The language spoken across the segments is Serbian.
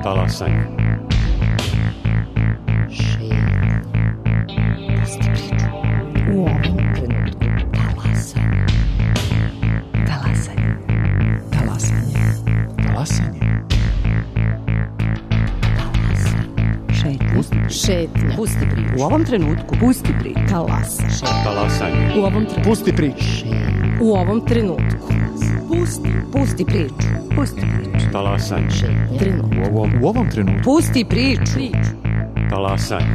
Talasanje. Pusti priču. U ovom trenutku talasanje. Talasanje. Talasanje. Talasanje. Šetnja. Pusti priču. U ovom trenutku pusti priču. Talasanje. Talasanje. U ovom trenutku. Pusti priču. U ovom trenutku. Pusti priču. Pusti priču. Talasanje. Trenutak. U ovom trenutku. Pusti priču. Talasanje.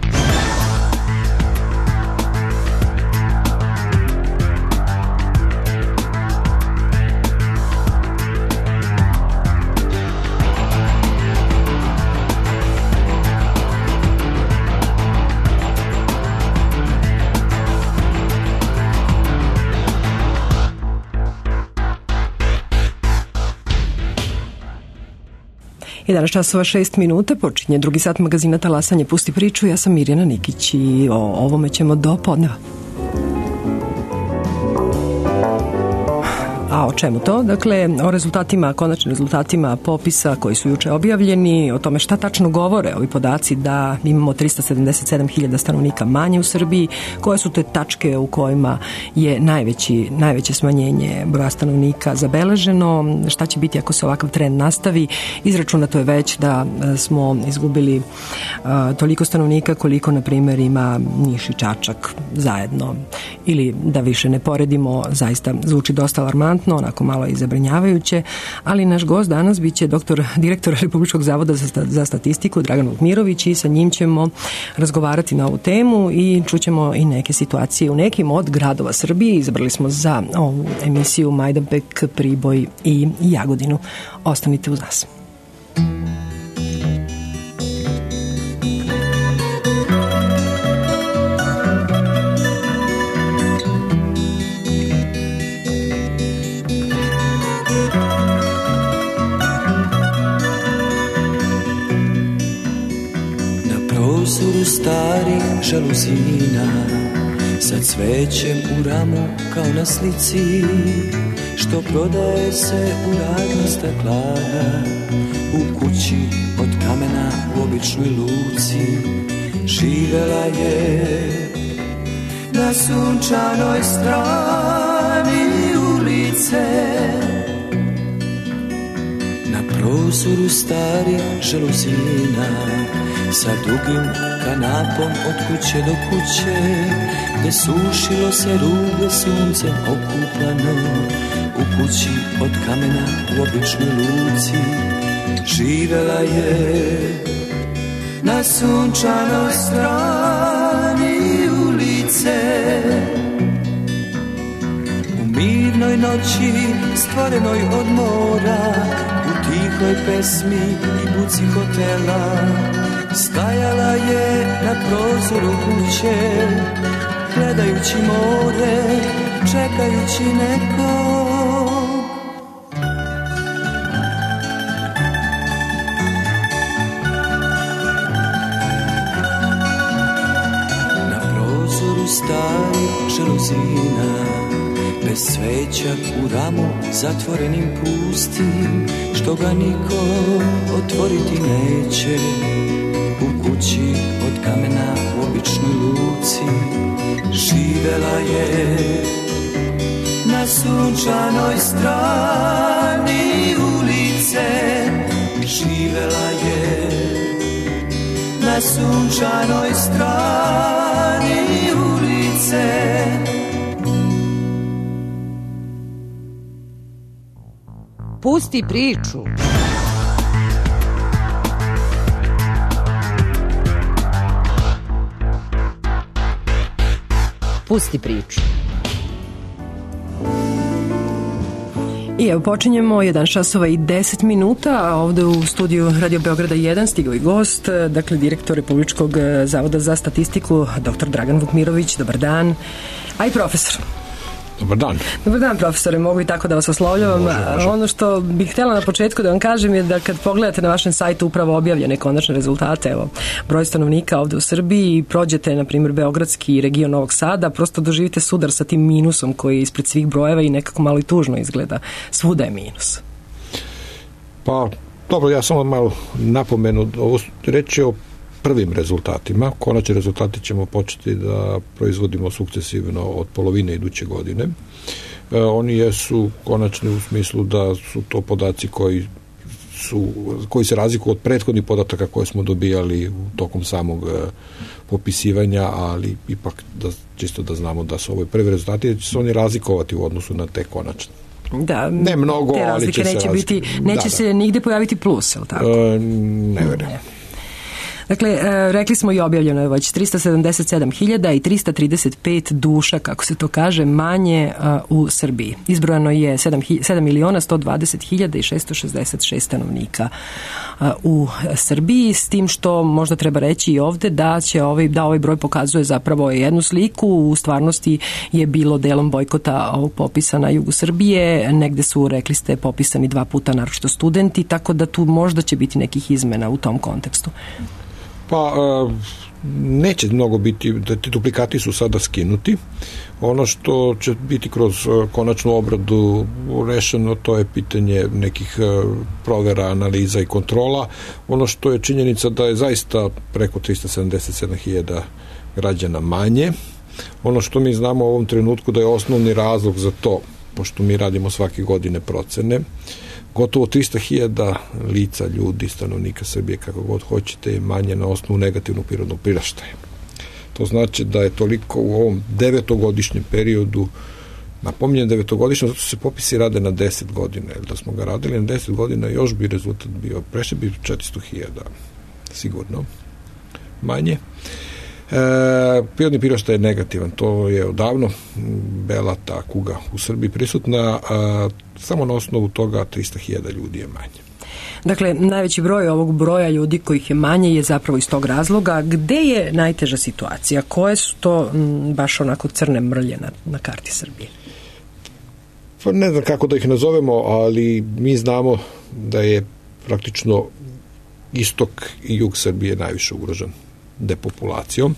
Jedan časova 6 minuta, počinje drugi sat magazina Talasanje, pusti priču. Ja sam Mirjana Nikić i o ovome ćemo do podneva. A o čemu to? Dakle, o rezultatima, konačnim rezultatima popisa koji su juče objavljeni, o tome šta tačno govore ovi podaci da imamo 377.000 stanovnika manje u Srbiji, koje su te tačke u kojima je najveće smanjenje broja stanovnika zabeleženo, šta će biti ako se ovakav trend nastavi. Izračunato je već da smo izgubili toliko stanovnika koliko, na primjer, ima Niš i Čačak zajedno. Ili da više ne poredimo, zaista zvuči dosta alarmantno, onako malo i zabrinjavajuće, ali naš gost danas biće direktor Republičkog zavoda za statistiku Dragan Vukmirović i sa njim ćemo razgovarati na ovu temu i čućemo i neke situacije u nekim od gradova Srbije. Izabrali smo za ovu emisiju Majdanpek, Priboj i Jagodinu. Ostanite uz nas. Prozoru starih žaluzina, sa cvećem u ramu kao na slici, što prodaje se u radnji staklana, u kući od kamena u običnoj luci. Živela je na sunčanoj strani ulice, na prozoru starih žaluzina, sa dugim kanapom od kuće do kuće, gde sušilo se rublje suncem okupano, u kući od kamena u običnoj luci. Živela je na sunčanoj strani ulice, u mirnoj noći stvorenoj od mora, u tihoj pesmi i buci hotela. Stajala je na prozoru kuće, gledajući more, čekajući nekog. Na prozoru starih žaluzina, bez sveća u ramu zatvorenim pustim, što ga niko otvoriti neće, u kući od kamena u običnoj luci. Živela je na sunčanoj strani ulice, živela je na sunčanoj strani ulice. Pusti priču. Pusti priču. I evo počinjemo 1 časova i 10 minuta, a ovde u studiju Radio Beograda 1 stigao i gost, dakle direktor Republičkog zavoda za statistiku, dr. Dragan Vukmirović. Dobar dan. A i profesor. Dobar dan. Dobar dan, profesore, mogu i tako da vas oslovljavam. Može. Ono što bih htjela na početku da vam kažem je da kad pogledate na vašem sajtu upravo objavljene konačne rezultate, evo, broj stanovnika ovde u Srbiji, prođete, na primjer, beogradski region Novog Sada, prosto doživite sudar sa tim minusom koji je ispred svih brojeva i nekako malo i tužno izgleda. Svuda je minus. Pa, Dobro, ja samo malo napomenu, ovo reći o prvim rezultatima. Konačni rezultati ćemo početi da proizvodimo sukcesivno od polovine iduće godine. Oni jesu konačni u smislu da su to podaci koji se razlikuju od prethodnih podataka koje smo dobijali tokom samog popisivanja, ali ipak čisto da znamo da su ovo prvi rezultati, da će se oni razlikovati u odnosu na te konačne. Da, ne mnogo, te razlike ali će neće se nigde pojaviti plus, je li tako? Ne verujem. Dakle, rekli smo i objavljeno je već 377.000 i 335 duša, kako se to kaže, manje u Srbiji. Izbrojano je 7.120.000 i 666 stanovnika u Srbiji, s tim što možda treba reći i ovde da ovaj broj pokazuje zapravo jednu sliku. U stvarnosti je bilo delom bojkota ovog popisa na jugu Srbije. Negde su, rekli ste, popisani 2 puta, naročito studenti, tako da tu možda će biti nekih izmena u tom kontekstu. Pa neće mnogo biti, ti duplikati su sada skinuti. Ono što će biti kroz konačnu obradu rešeno, to je pitanje nekih provera, analiza i kontrola. Ono što je činjenica da je zaista preko 377.000 građana manje. Ono što mi znamo u ovom trenutku da je osnovni razlog za to, pošto mi radimo svake godine procene, gotovo 300.000 lica, ljudi, stanovnika Srbije, kako god hoćete, je manje na osnovu negativnog prirodnog priraštaja. To znači da je toliko u ovom 9-godišnjem periodu, napominjem 9-godišnjem, zato se popisi rade na 10 godina, jer da smo ga radili na 10 godina, još bi rezultat bio, prešli bi 400.000, sigurno, manje. Prirodni priraštaj je negativan, to je odavno bela ta kuga u Srbiji prisutna, samo na osnovu toga 300.000 ljudi je manje. Dakle, najveći broj ovog broja ljudi kojih je manje je zapravo iz tog razloga. Gde je najteža situacija? Koje su to baš onako crne mrlje na karti Srbije? Pa ne znam kako da ih nazovemo, ali mi znamo da je praktično istok i jug Srbije najviše ugrožen depopulacijom.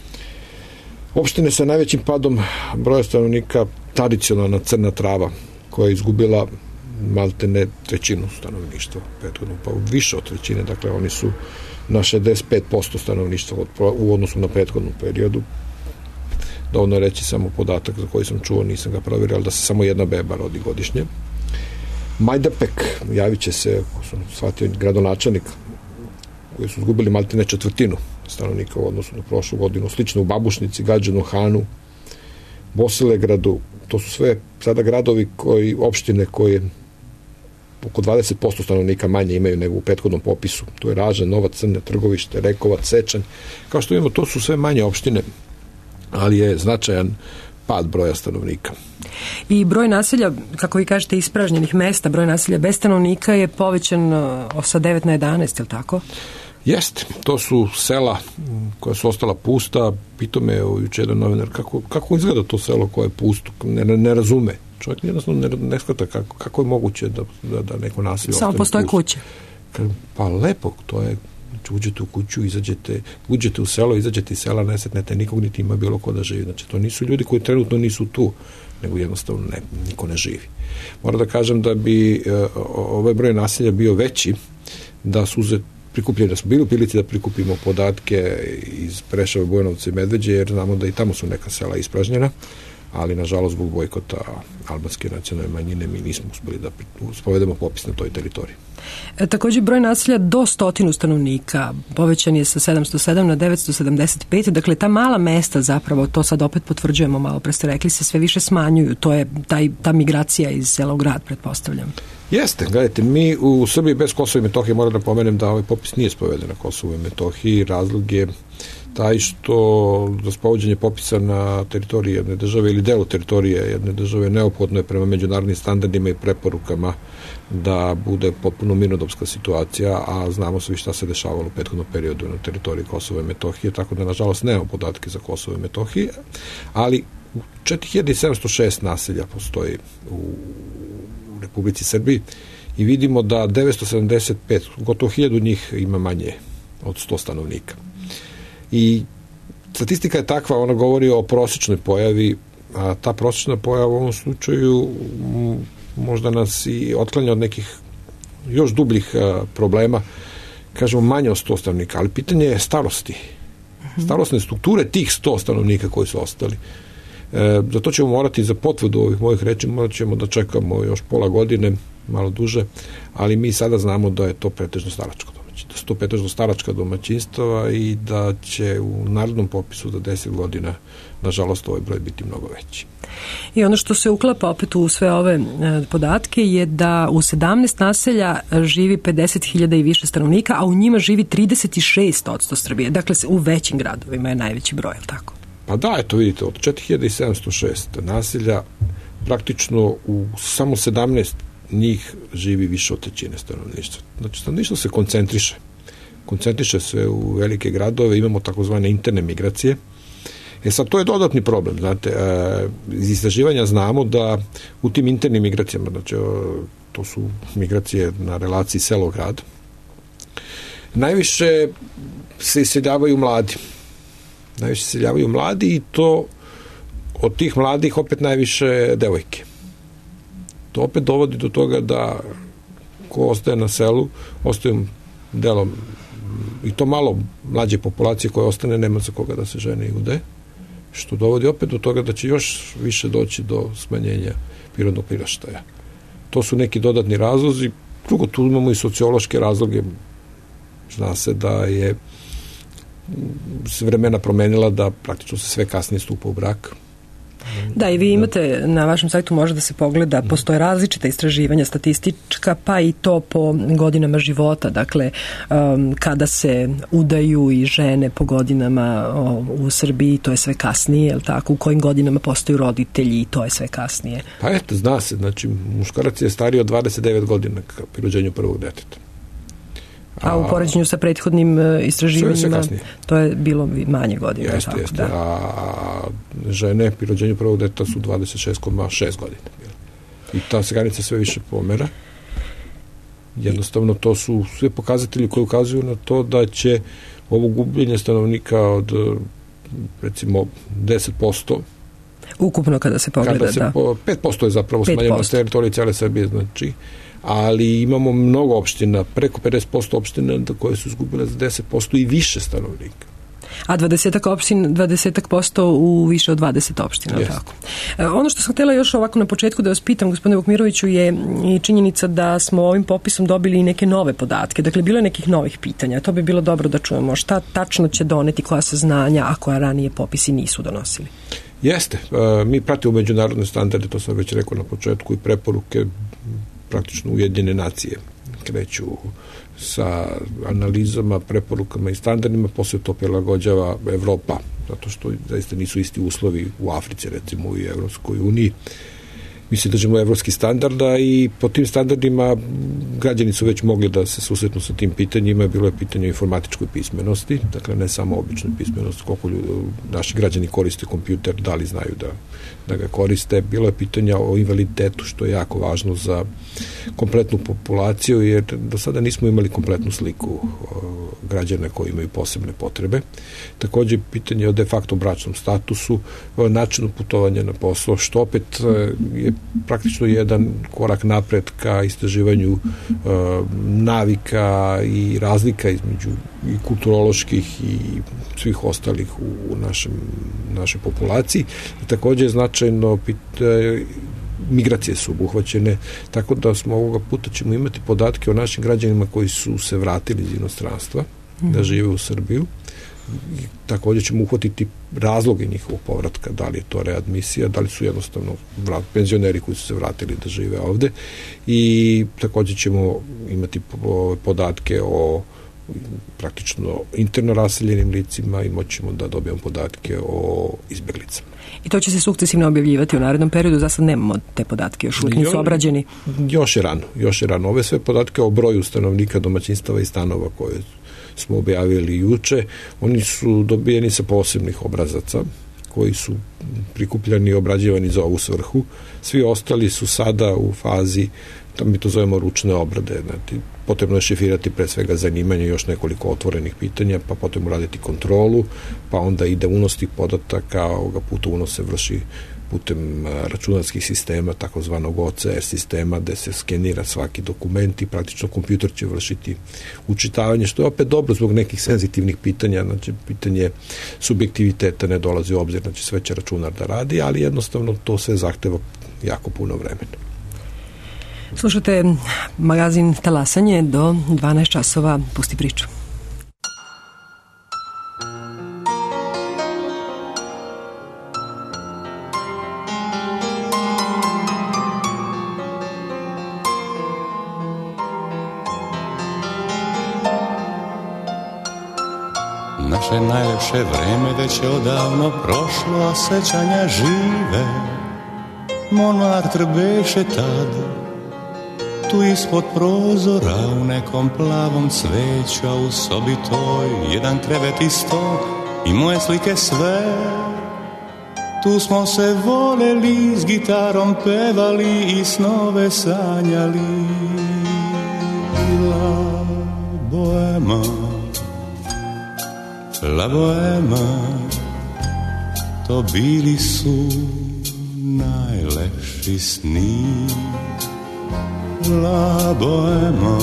Opštine sa najvećim padom broja stanovnika, tradicionalna Crna Trava, koja je izgubila maltene trećinu stanovništva, pa više od trećine, dakle oni su na 65% stanovništva u odnosu na prethodnu periodu. Dovoljno reći samo podatak za koji sam čuo, nisam ga provjerio, ali da se samo jedna beba rodi godišnje. Majdanpek, javit će se, ako sam shvatio, gradonačelnik, koji su izgubili maltene četvrtinu stanovnika u odnosu na prošlu godinu, slično u Babušnici, Gadžinu Hanu, Bosilegradu. To su sve sada gradovi opštine koje oko 20% stanovnika manje imaju nego u prethodnom popisu. To je Raža, Nova Crna, Trgovište, Rekovac, Sečanj. Kao što vidimo, to su sve manje opštine, ali je značajan pad broja stanovnika. I broj naselja, kako vi kažete, ispražnjenih mesta, broj naselja bez stanovnika je povećan sa 9 na 11, je li tako? Jeste, to su sela koja su ostala pusta. Pitao me juče jedan novinar kako izgleda to selo koje je pusto, ne razume. Čovjek jednostavno ne shvata kako je moguće da neko naselje ostane pusto. Samo postoje kuće. Pa lepo, to je, uđete u kuću, uđete u selo, izađete iz sela, ne setnete nikog, niti ima bilo ko da živi. Znači, to nisu ljudi koji trenutno nisu tu, nego jednostavno niko ne živi. Moram da kažem da bi ovaj broj naselja bio veći da su prikupljeni, da smo bili u prilici da prikupimo podatke iz Preševa, Bujanovca i Medveđe, jer znamo da i tamo su neka sela ispražnjena, ali nažalost zbog bojkota albanske nacionalne manjine mi nismo uspeli da sprovedemo popis na toj teritoriji. Također broj naselja do 100 stanovnika povećan je sa 707 na 975, dakle ta mala mesta zapravo, to sad opet potvrđujemo, malo pre ste rekli, se sve više smanjuju, to je ta migracija iz sela u grad, pretpostavljam. Jeste, gledajte, mi u Srbiji bez Kosova i Metohije, moram da pomenem da ovaj popis nije sproveden na Kosovu i Metohiji. Razlog je taj što za sprovođenje popisa na teritoriji jedne države ili delu teritorije jedne države neophodno je prema međunarodnim standardima i preporukama da bude potpuno mirnodopska situacija, a znamo svi šta se dešavalo u prethodnom periodu na teritoriji Kosova i Metohije, tako da nažalost nemamo podatke za Kosovo i Metohije, ali 4706 naselja postoji u Republici Srbiji i vidimo da 975, gotovo 1000 njih ima manje od 100 stanovnika. I statistika je takva, ona govori o prosječnoj pojavi, a ta prosječna pojava u ovom slučaju možda nas i otklanja od nekih još dubljih problema, kažemo manje od 100 stanovnika, ali pitanje je starosti. Starosne strukture tih 100 stanovnika koji su ostali. Za to ćemo morati, za potvrdu ovih mojih reči, morat ćemo da čekamo još pola godine, malo duže, ali mi sada znamo da je to pretežno staračko domaćinstvo, da su to pretežno staračka domaćinstva i da će u narodnom popisu za 10 godina, nažalost, ovaj broj biti mnogo veći. I ono što se uklapa opet u sve ove podatke je da u 17 naselja živi 50.000 i više stanovnika, a u njima živi 36% Srbije. Dakle, u većim gradovima je najveći broj, je li tako? Pa da, eto vidite, od 4706 naselja praktično u samo 17 njih živi više od trećine stanovništva. Znači, stanovništvo se koncentriše se u velike gradove, imamo takozvane interne migracije. Sad, to je dodatni problem, znate, iz istraživanja znamo da u tim internim migracijama, znači, to su migracije na relaciji selo-grad, najviše se iseljavaju mladi i to od tih mladih opet najviše devojke. To opet dovodi do toga da ko ostaje na selu, ostaju delom i to malo mlađe populacije koje ostane, nema za koga da se žene i udaje, što dovodi opet do toga da će još više doći do smanjenja prirodnog priraštaja. To su neki dodatni razlozi. Drugo, tu imamo i sociološke razloge. Zna se da je se vremena promenila, da praktično se sve kasnije stupa u brak. Da, i vi imate na vašem sajtu, može da se pogleda, postoje različita istraživanja statistička, pa i to po godinama života, dakle kada se udaju i žene po godinama u Srbiji, to je sve kasnije, je li tako? U kojim godinama postaju roditelji i to je sve kasnije? Pa eto, zna se, znači muškarac je stariji od 29 godina pri rođenju prvog deteta. A u poređenju sa prethodnim istraživanjima to je bilo manje godina. Jeste. Da. A žene pri rođenju prvog deteta su 26,6 godina. I ta se granica sve više pomera. Jednostavno, to su sve pokazatelji koji ukazuju na to da će ovo gubljenje stanovnika od recimo 10%, ukupno kada se pogleda, da. 5% je zapravo smanjeno na teritoriji cijele Srbije, znači, ali imamo mnogo opština, preko 50% opština koje su izgubile za 10% i više stanovnika. A 20% u više od 20 opština. Yes. Tako. Ono što sam htjela još ovako na početku da vas pitam, gospodine Vukmiroviću, je i činjenica da smo ovim popisom dobili i neke nove podatke. Dakle, bilo je nekih novih pitanja. To bi bilo dobro da čujemo. Šta tačno će doneti, koja saznanja, a koja ranije popisi nisu donosili? Jeste. Mi pratimo međunarodne standarde, to sam već rekao na početku, i preporuke praktično Ujedinjene nacije kreću sa analizama, preporukama i standardima, posle to prilagođava Evropa, zato što zaista nisu isti uslovi u Africi, recimo, i Evropskoj uniji. Mi se držimo evropskih standarda i po tim standardima građani su već mogli da se susretnu sa tim pitanjima. Bilo je pitanje o informatičkoj pismenosti, dakle ne samo običnoj pismenosti, koliko naši građani koriste kompjuter, da li znaju da ga koriste. Bilo je pitanja o invaliditetu, što je jako važno za kompletnu populaciju, jer do sada nismo imali kompletnu sliku građana koji imaju posebne potrebe. Takođe pitanje o de facto bračnom statusu, načinu putovanja na posao, što opet je praktično jedan korak napred ka istraživanju navika i razlika između i kulturoloških i svih ostalih u našoj populaciji. I takođe je značajno migracije su obuhvaćene, tako da smo ovoga puta ćemo imati podatke o našim građanima koji su se vratili iz inostranstva, da žive u Srbiju. I takođe ćemo uhvatiti razloge njihovog povratka, da li je to readmisija, da li su jednostavno penzioneri koji su se vratili da žive ovde, i takođe ćemo imati podatke o praktično interno raseljenim licima i moćemo da dobijemo podatke o izbeglicama. I to će se sukcesivno objavljivati u narednom periodu, za sad nemamo te podatke, još uvijek nisu obrađeni. Još je rano. Ove sve podatke o broju stanovnika, domaćinstava i stanova koje smo objavili juče, oni su dobijeni sa posebnih obrazaca koji su prikupljani i obrađivani za ovu svrhu. Svi ostali su sada u fazi, mi to zovemo ručne obrade, znači, potrebno je šifrirati pre svega zanimanje, još nekoliko otvorenih pitanja, pa potrebno raditi kontrolu, pa onda ide unos tih podataka, ovoga puta unos se vrši putem računarskih sistema, takozvanog OCR sistema, gde se skenira svaki dokument i praktično kompjuter će vršiti učitavanje, što je opet dobro zbog nekih senzitivnih pitanja, znači pitanje subjektiviteta ne dolazi u obzir, znači sve će računar da radi, ali jednostavno to sve zahteva jako puno vremena. Slušate magazin Talasanje do 12 časova. Pusti priču. Naše najlepše vreme već je odavno prošlo, a sećanja žive. Montmartre beše tad, tu ispod prozora u nekom plavom cveću, a u sobi toj jedan krevet i sto i moje slike sve. Tu smo se voleli, s gitarom pevali i snove sanjali. La bohema, la bohema, to bili su najlepši sni. La bohema,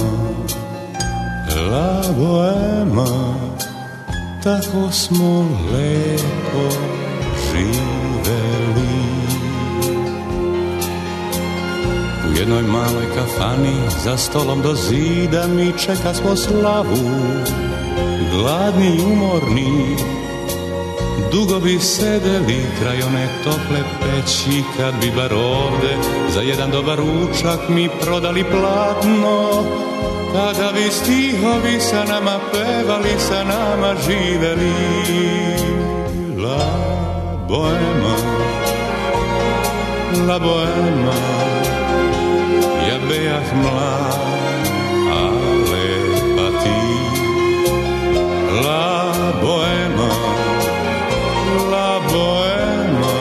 la bohema, tako smo lepo živeli. U jednoj maloj kafani za stolom do zida mi čeka smo slavu, gladni i umorni. Dugo bi sedeli kraj one tople peći, kad bi bar ovde za jedan dobar ručak mi prodali platno. Kada bi stihovi sa nama pevali, sa nama živeli. La bohema, la bohema, ja bejah mlad, ale pa ti. La bohema, la bohema,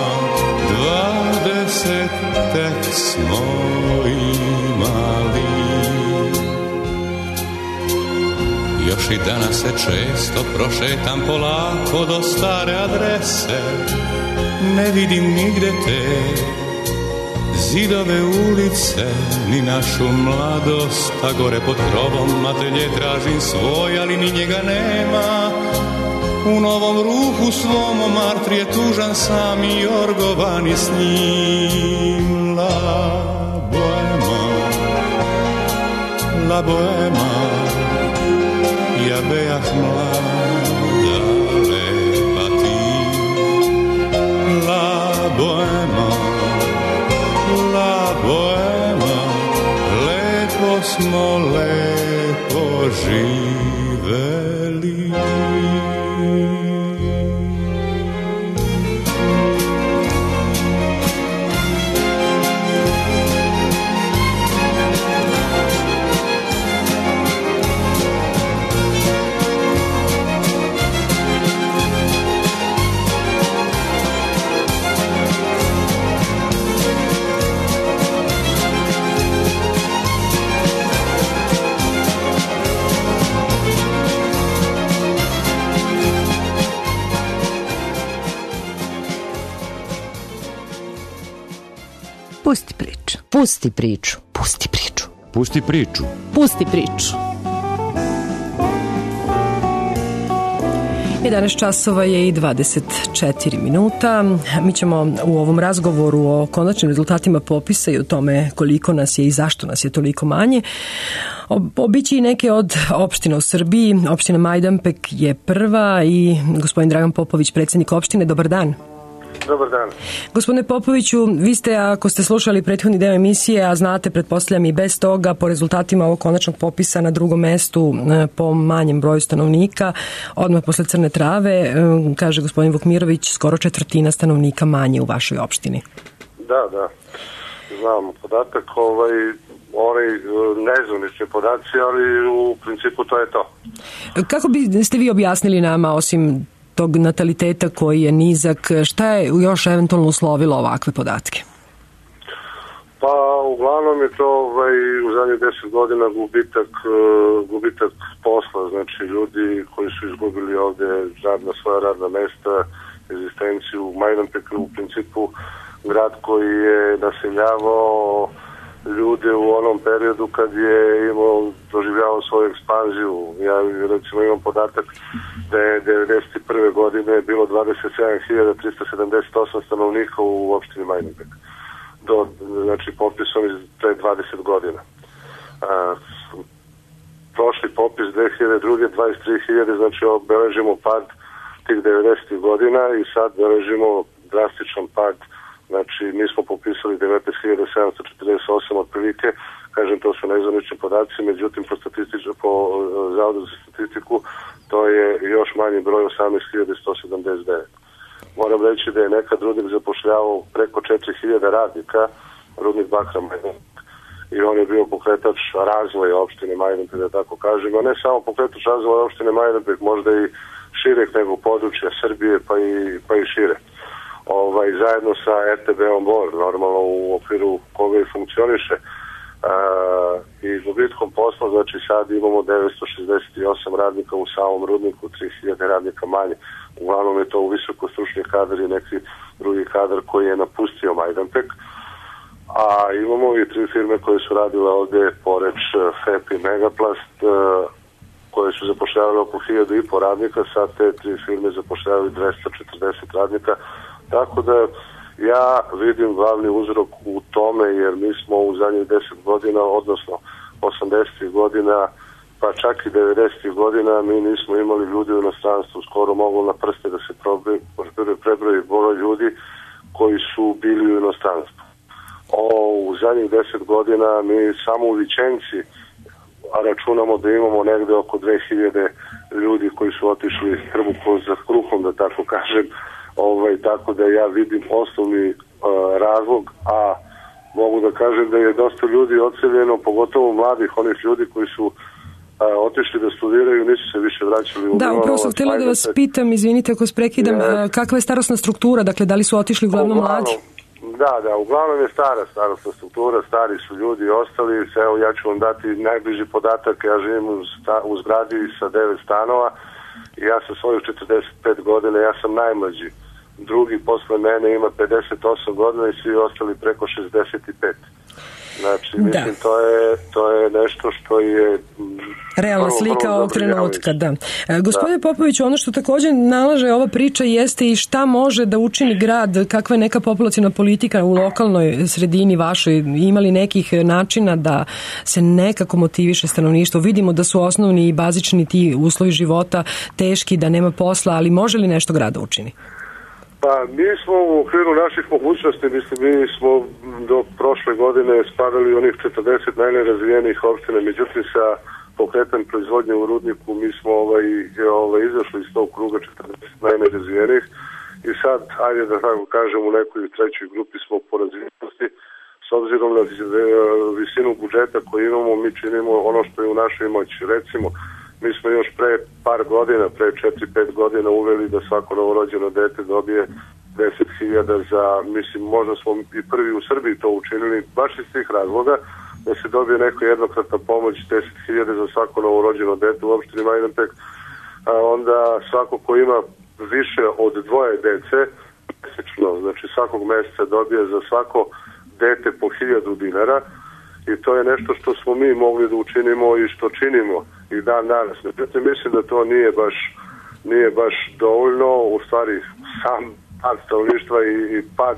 20 tek smo imali. Još i danas se često prošetam polako do stare adrese, ne vidim nigde te zidove ulice, ni našu mladost, a gore pod krovom atelje tražim svoj, ali ni njega nema. U novom ruhu svom Montmartre je tužan sam i orgovan i s njim. La bohema, la bohema, ja bejah mlada lepa ti. La bohema, la bohema, lepo smo lepo živeli. Pusti priču. Pusti priču. Pusti priču. Pusti priču. Pusti priču. 11 časova je i 24 minuta. Mi ćemo u ovom razgovoru o konačnim rezultatima popisa i o tome koliko nas je i zašto nas je toliko manje obići i neke od opština u Srbiji. Opština Majdanpek je prva i gospodin Dragan Popović, predsjednik opštine. Dobar dan. Dobar dan. Gospodine Popoviću, vi ste, ako ste slušali prethodni deo emisije, a znate, pretpostavljam i bez toga, po rezultatima ovog konačnog popisa na drugom mestu po manjem broju stanovnika, odmah posle Crne Trave, kaže gospodin Vukmirović, skoro četvrtina stanovnika manje u vašoj opštini. Da, znam podatak, oni nezvanični podaci, ali u principu to je to. Kako biste vi objasnili nama, osim tog nataliteta koji je nizak, šta je još eventualno uslovilo ovakve podatke? Pa uglavnom je to u zadnjih 10 godina gubitak posla, znači ljudi koji su izgubili ovde svoja radna mesta, egzistenciju. Majdanpek u principu grad koji je naseljavao ljude u onom periodu kad je doživljavao svoju ekspanziju. Ja recimo imam podatak da je 1991. godine bilo 27.378 stanovnika u opštini Majdanpek. Znači popisom iz pre 20 godina. Prošli popis 2002. 23.000, znači obeležimo pad tih 90. godina i sad beležimo drastičan pad. Znači, mi smo popisali 19.748 otprilike, kažem, to su nezvanični podaci, međutim, po Zavodu za statistiku, to je još manji broj, 18.179. Moram reći da je nekad rudnik zapošljavao preko 4.000 radnika, rudnik Bakra Majdanpek, i on je bio pokretač razvoja opštine Majdanpek, da tako kažem, a ne samo pokretač razvoja opštine Majdanpek, možda i šireg nego područja Srbije, pa i šire. Zajedno sa RTB-om Bor, normalno u okviru koga i funkcioniše, i gubitkom posla, znači sad imamo 968 radnika u samom rudniku, 3000 radnika manje. Uglavnom je to visokostručni kadar i neki drugi kadar koji je napustio Majdanpek. A imamo i 3 firme koje su radile ovde, Poreč, FEP i Megaplast, koje su zapošljavali oko 1500 radnika, sad te 3 firme zapošljavaju 240 radnika. Tako da ja vidim glavni uzrok u tome, jer mi smo u zadnjih 10 godina, odnosno 80. godina, pa čak i 90. godina, mi nismo imali ljudi u inostranstvu, skoro mogu na prste da se prebroji broj ljudi koji su bili u inostranstvu. U zadnjih 10 godina mi samo u Vičenci računamo da imamo negde oko 2000 ljudi koji su otišli trbuhom za kruhom, da tako kažem. Tako da ja vidim osnovni razlog, a mogu da kažem da je dosta ljudi odseljeno, pogotovo mladih, onih ljudi koji su otišli da studiraju, nisu se više vraćali u Da, upravo sam htjela da vas pitam, izvinite ako vas prekidam, kakva je starosna struktura, dakle da li su otišli uglavnom mladi? Da, uglavnom je starosna struktura, stari su ljudi ostali. Evo, ja ću vam dati najbliži podatak, ja živim u zgradi sa 9 stanova i ja sa svojih 45 godina, ja sam najmlađi. Drugi posle mene ima 58 godina i svi ostali preko 65. Znači, mislim, to je nešto što je realna slika ovog trenutka, da. Gospodine Popoviću, ono što također nalaže ova priča jeste i šta može da učini grad, kakva je neka populaciona politika u lokalnoj sredini vašoj, imali nekih načina da se nekako motiviše stanovništvo. Vidimo da su osnovni i bazični ti uslovi života teški, da nema posla, ali može li nešto grad da učini? Pa mi smo u okviru naših mogućnosti, mislim, mi smo do prošle godine spadali onih 40 najnerazvijenijih opština, međutim sa pokretanjem proizvodnje u rudniku mi smo izašli iz tog kruga 40 najnerazvijenijih i sad, ajde da tako kažem, u nekoj trećoj grupi smo po razvijenosti. S obzirom na visinu budžeta koju imamo, mi činimo ono što je u našoj moći. Recimo, mi smo još pre par godina, pre 4-5 godina uveli da svako novorođeno dete dobije 10.000 za, mislim, možda smo i prvi u Srbiji to učinili, baš iz tih razloga, da se dobije neka jednokratna pomoć 10.000 za svako novorođeno dete u opštini Majdanpek. Onda svako ko ima više od 2 dece, mesečno, znači svakog meseca dobije za svako dete po 1.000 dinara i to je nešto što smo mi mogli da učinimo i što činimo i dan danas. Međutim, mislim da to nije baš dovoljno, u stvari sam pad stanovništva i pad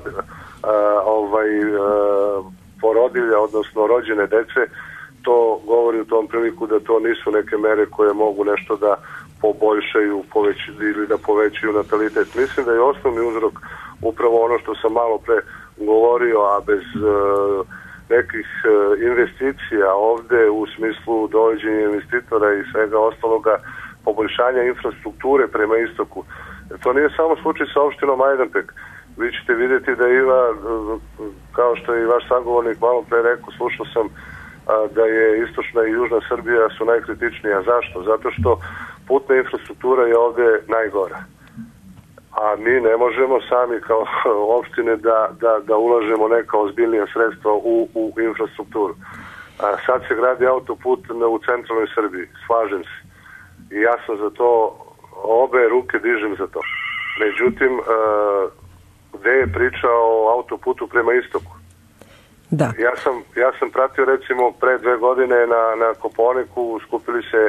porodilja, odnosno rođene dece, to govori u tom priliku da to nisu neke mere koje mogu nešto da poboljšaju ili da povećaju natalitet. Mislim da je osnovni uzrok upravo ono što sam malo pre govorio, a bez nekih investicija ovde u smislu dovođenja investitora i svega ostaloga, poboljšanja infrastrukture prema istoku. To nije samo slučaj sa opštinom Majdanpek. Vi ćete vidjeti da ima, kao što je i vaš sagovornik malo pre rekao, slušao sam da je istočna i južna Srbija su najkritičnija. Zašto? Zato što putna infrastruktura je ovde najgora. A mi ne možemo sami kao opštine da ulažemo neka ozbiljnija sredstva u infrastrukturu. Sad se gradi autoput u centralnoj Srbiji, slažem se. I ja sam za to, obe ruke dižem za to. Međutim, gde je priča o autoputu prema istoku. Da. Ja sam pratio recimo pre 2 godine na Kopaoniku, skupili se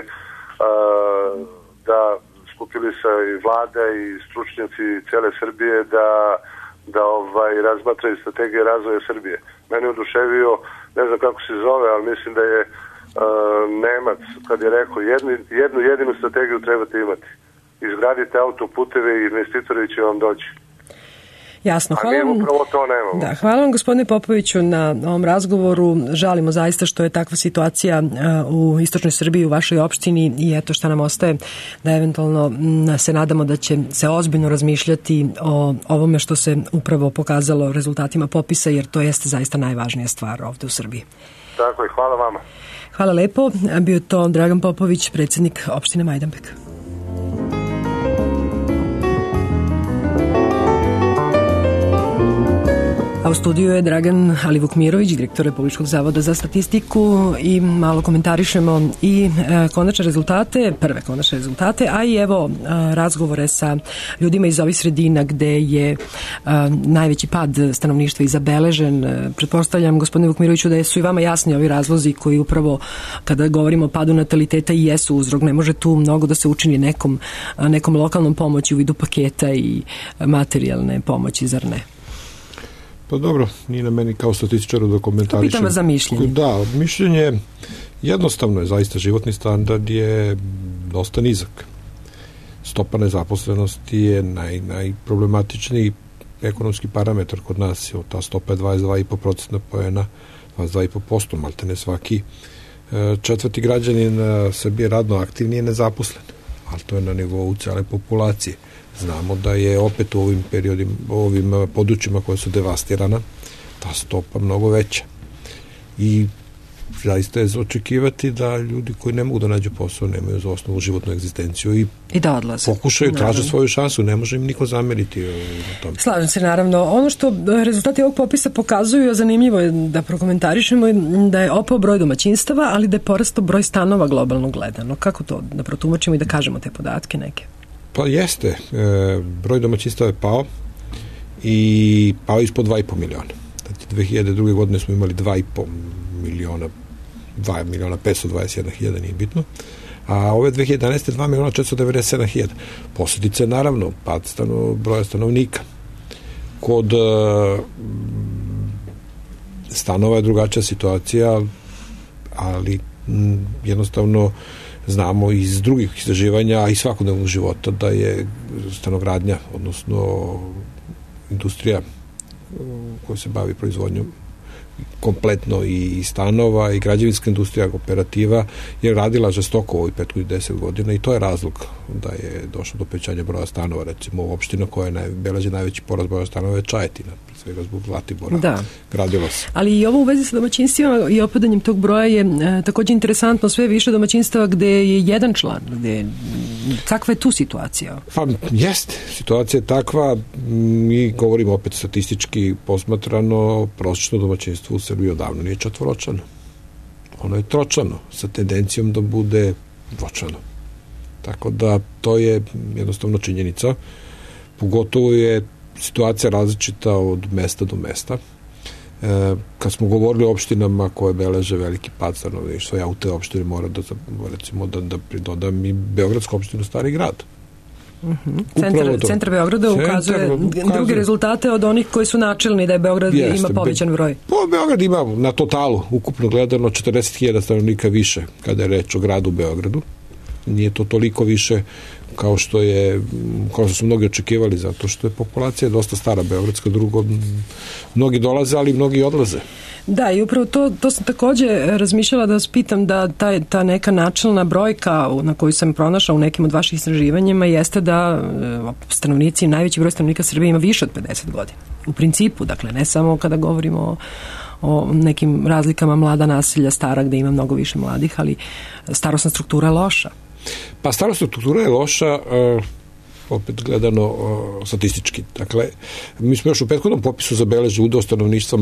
i vlada i stručnjaci cele Srbije da razmatraju strategije razvoja Srbije. Mene oduševio, ne znam kako se zove, ali mislim da je Nemac kad je rekao jednu jedinu strategiju trebate imati. Izgradite autoputeve i investitori će vam doći. Jasno, hvala vam. Upravo to nemamo. Da, hvala vam gospodine Popoviću na ovom razgovoru. Žalimo zaista što je takva situacija u istočnoj Srbiji, u vašoj opštini i eto šta nam ostaje da eventualno se nadamo da će se ozbiljno razmišljati o ovome što se upravo pokazalo rezultatima popisa, jer to jeste zaista najvažnija stvar ovde u Srbiji. Tako je, hvala vama. Hvala lepo. Bio to Dragan Popović, predsjednik opštine Majdanpek. A u studiju je Dragan Alivukmirović, direktor Republičkog zavoda za statistiku i malo komentarišemo i prve konačne rezultate, a i evo razgovore sa ljudima iz ovih sredina gde je najveći pad stanovništva i zabeležen. Pretpostavljam, gospodine Vukmiroviću, da su i vama jasni ovi razlozi koji upravo kada govorimo o padu nataliteta i jesu uzrok. Ne može tu mnogo da se učini nekom lokalnom pomoći u vidu paketa i materijalne pomoći, zar ne? Pa dobro, nije na meni kao statističaru da komentarišem. Pitam vas za mišljenje. Da, mišljenje jednostavno je, zaista životni standard je dosta nizak. Stopa nezaposlenosti je najproblematičniji ekonomski parametar kod nas. Ta stopa je 22,5% poena, 22,5%, malte ne svaki četvrti građanin Srbije radno aktivni je nezaposlen, ali to je na nivou cele populacije. Znamo da je opet u ovim područjima koje su devastirana ta stopa mnogo veća. I zaista je za očekivati da ljudi koji ne mogu da nađu posao nemaju za osnovu životnu egzistenciju i da odlaze. Pokušaju, traže svoju šansu, ne može im niko zameriti na tome. Slažem se, naravno. Ono što rezultati ovog popisa pokazuju, a zanimljivo je da prokomentarišemo, da je opao broj domaćinstava, ali da je porastao broj stanova globalno gledano. Kako to da protumačimo i da kažemo te podatke neke? Pa jeste. Broj domaćinstava je pao i pao ispod 2,5 miliona. Znači, 2002. godine smo imali 2,5 miliona, 2.521.000, nije bitno. A ove 2011. 2.497.000. Posljedice, naravno, pad broja stanovnika. Kod stanova je drugačija situacija, ali jednostavno znamo iz drugih istraživanja i svakodnevnog života da je stanogradnja, odnosno industrija koja se bavi proizvodnjom kompletno i stanova i građevinska industrija, operativa je radila žestoko u ovih 10 godina i to je razlog da je došlo do povećanja broja stanova. Recimo opština koja beleži najveći porast broja stanova je Čajetina, pre svega zbog Zlatibora. Da. Gradilo se. Ali i ovo u vezi sa domaćinstvima i opadanjem tog broja je također interesantno, sve više domaćinstava gde je jedan član. Kakva je tu situacija? Pa jeste, situacija je takva, mi govorimo opet statistički posmatrano, prosječno domaćinstvo u Srbiji odavno nije četvoročlano. Ono je tročlano, sa tendencijom da bude dvočlano. Tako da to je jednostavno činjenica. Pogotovo je situacija različita od mesta do mesta. Kad smo govorili o opštinama koje beleže veliki pad stanovništva, ja u te opštine moram da pridodam i Beogradsku opštinu Stari grad. Centar Beograda ukazuje druge rezultate od onih koji su načelni, da je Beograd ima povećan broj. Beograd ima na totalu ukupno gledano 40.000 stanovnika više kada je reč o gradu Beogradu. Nije to toliko više kao što su mnogi očekivali, zato što je populacija dosta stara beogradska, drugo mnogi dolaze, ali mnogi odlaze. Da, i upravo to sam također razmišljala da vas pitam, da ta neka načelna brojka na koju sam pronašla u nekim od vaših istraživanjima jeste da stanovnici, najveći broj stanovnika Srbije ima više od 50 godina. U principu, dakle, ne samo kada govorimo o nekim razlikama mlada naselja, stara gde ima mnogo više mladih, ali starosna struktura je loša. Pa starosna struktura je loša, opet gledano statistički. Dakle, mi smo još u prethodnom popisu zabeležili udeo stanovništva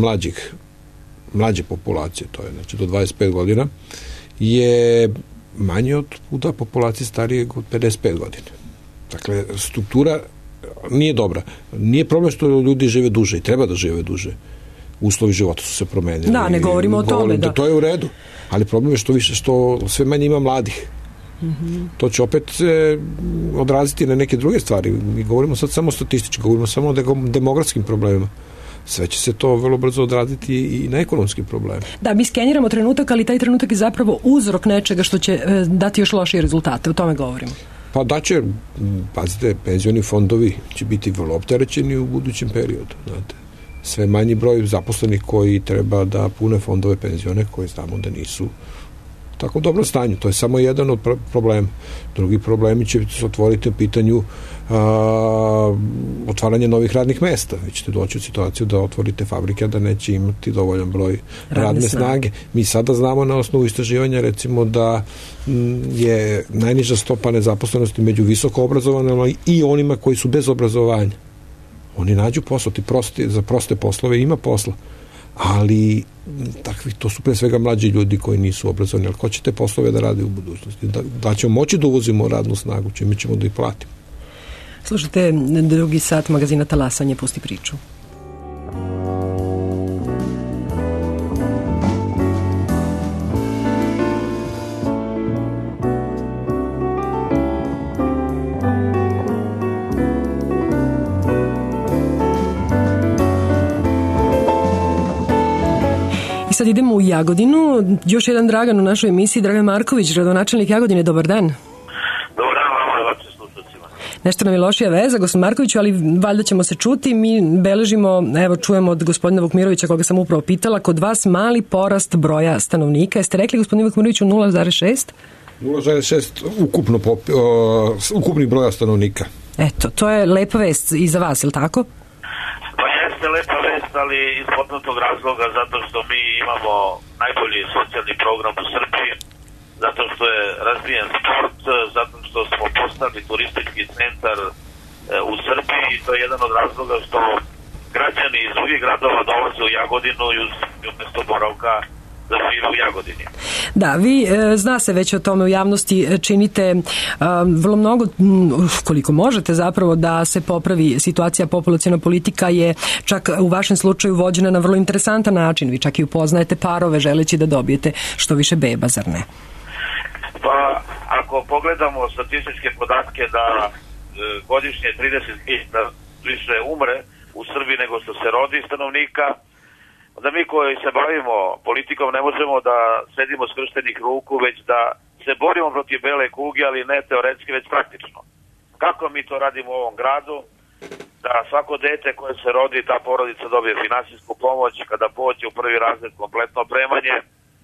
mlađe populacije, to je znači do 25 godina, je manje od udela populacije starijeg od 55 godina. Dakle, struktura nije dobra. Nije problem što ljudi žive duže i treba da žive duže. Uslovi života su se promenili. Da, ne govorimo o tome. Da, to je u redu. Ali problem je što sve manje ima mladih. To će opet odraziti na neke druge stvari. Mi govorimo sad samo statistički, govorimo samo o demografskim problemima. Sve će se to vrlo brzo odraziti i na ekonomski problem. Da, mi skeniramo trenutak, ali taj trenutak je zapravo uzrok nečega što će dati još lošije rezultate. O tome govorimo. Pa da će, pazite, penzioni fondovi će biti vrlo opterećeni u budućem periodu. Znate. Sve manji broj zaposlenih koji treba da pune fondove penzione koji znamo da nisu tako u dobrom stanju. To je samo jedan od problema. Drugi problemi će se otvoriti u pitanju otvaranje novih radnih mesta. Vi ćete doći u situaciju da otvorite fabrike, da neće imati dovoljan broj radne snage. Mi sada znamo na osnovu istraživanja recimo da je najniža stopa nezaposlenosti među visoko obrazovanima i onima koji su bez obrazovanja. Oni nađu posao, za proste poslove ima posla. Ali to su pre svega mlađi ljudi koji nisu obrazovani, ali ko će te poslove da rade u budućnosti? Da ćemo moći da uvozimo radnu snagu, čime ćemo da ih platimo. Slušajte, drugi sat magazina Talasanje, pusti priču. Sad idemo u Jagodinu. Još jedan Dragan u našoj emisiji, Dragan Marković, gradonačelnik Jagodine. Dobar dan. Dobar dan, vama vašim slušacima. Nešto nam je lošija veza, gospodin Markoviću, ali valjda ćemo se čuti. Mi beležimo, evo čujemo od gospodina Vukmirovića, koga sam upravo pitala, kod vas mali porast broja stanovnika. Jeste rekli, gospodine Vukmiroviću, 0,6? 0,6 ukupni broja stanovnika. Eto, to je lepa vest i za vas, je li tako? Lepa vest, ali iz poznatog razloga, zato što mi imamo najbolji socijalni program u Srbiji, zato što je razvijen sport, zato što smo postali turistički centar u Srbiji i to je jedan od razloga što građani iz drugih gradova dolaze u Jagodinu i umjesto boravka da žive u Jagodini. Da, vi zna se već o tome u javnosti, činite vrlo mnogo, koliko možete zapravo, da se popravi situacija. Populaciona politika je čak u vašem slučaju vođena na vrlo interesantan način. Vi čak i upoznajete parove želeći da dobijete što više beba, zar ne? Pa, ako pogledamo statističke podatke da godišnje 30.000 više umre u Srbiji nego što se rodi stanovnika, da mi koji se bavimo politikom ne možemo da sedimo skrštenih ruku, već da se borimo protiv bele kuge, ali ne teoretski, već praktično. Kako mi to radimo u ovom gradu? Da svako dete koje se rodi, ta porodica dobije finansijsku pomoć, kada pođe u prvi razred kompletno opremanje,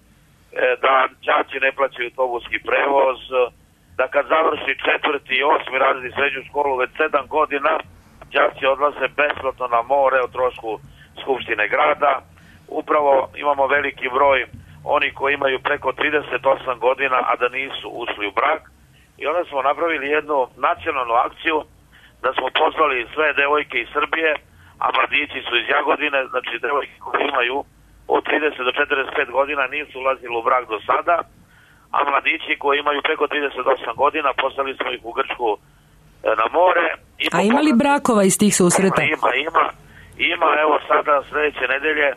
da đaci ne plaćaju autobuski prevoz, da kad završi 4. i 8. razred i srednju školu, već 7 godina, đaci odlaze besplatno na more o trošku Skupštine grada. Upravo imamo veliki broj oni koji imaju preko 38 godina, a da nisu ušli u brak. I onda smo napravili jednu nacionalnu akciju da smo pozvali sve devojke iz Srbije, a mladići su iz Jagodine, znači devojke koji imaju od 30 do 45 godina nisu ulazili u brak do sada, a mladići koji imaju preko 38 godina poslali smo ih u Grčku na more. A ima li brakova iz tih susreta? Ima, evo sada sljedeće nedelje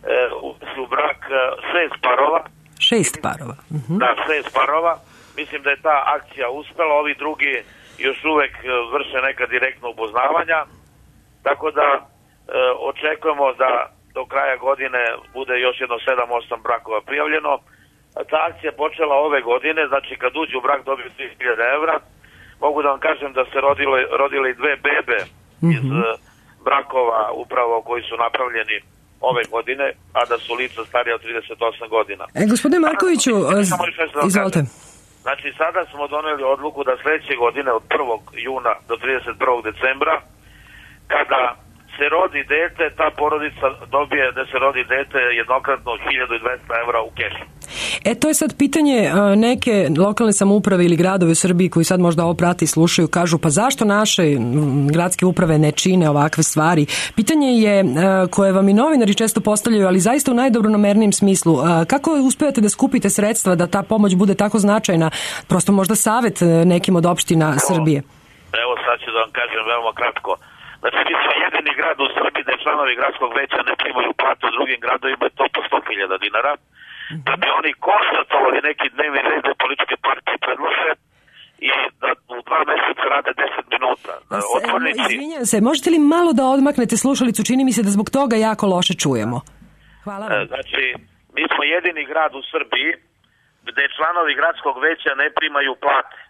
u brak 6 parova. 6 parova. Da, 6 parova. Mislim da je ta akcija uspela, ovi drugi još uvek vrše neka direktna upoznavanja, tako da očekujemo da do kraja godine bude još jedno 7-8 brakova prijavljeno. Ta akcija je počela ove godine, znači kad uđu u brak dobiju 3.000 evra. Mogu da vam kažem da se rodile i 2 bebe iz brakova upravo koji su napravljeni ove godine, a da su lica starija od 38 godina. Gospodine Markoviću, izvolite. Znači, sada smo doneli odluku da sledeće godine od 1. juna do 31. decembra, kada se rodi dete, ta porodica dobije da se rodi dete jednokratno 1.200 evra u kešu. To je sad pitanje, neke lokalne samouprave ili gradovi u Srbiji koji sad možda ovo prati i slušaju, kažu pa zašto naše gradske uprave ne čine ovakve stvari? Pitanje je koje vam i novinari često postavljaju, ali zaista u najdobronamernijem smislu. Kako uspevate da skupite sredstva da ta pomoć bude tako značajna? Prosto možda savet nekim od opština Srbije. Evo sad ću da vam kažem veoma kratko. Znači, mi smo jedini grad u Srbiji da članovi gradskog veća ne primaju platu u drugim gradovima i to po 100.000 dinara. Da bi oni konstatovali neki dnevni red da političke partije predlože i da u 2 meseca rade 10 minuta. Izvinjam se, možete li malo da odmaknete slušalicu? Čini mi se da zbog toga jako loše čujemo. Hvala vam. Znači, mi smo jedini grad u Srbiji gde članovi gradskog veća ne primaju plate.